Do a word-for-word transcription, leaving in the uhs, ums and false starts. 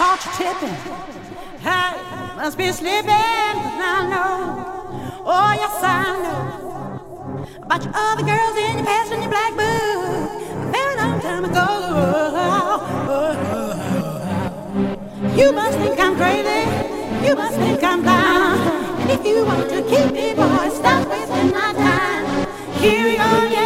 caught you tipping. Hey, must be slipping, 'cause I know. Oh, yes, I know. About your other girls in your past and your black book. A very long time ago. You must think I'm crazy. You must think I'm blind. And if you want to keep me, boy, stop wasting my time. Here you are, yeah.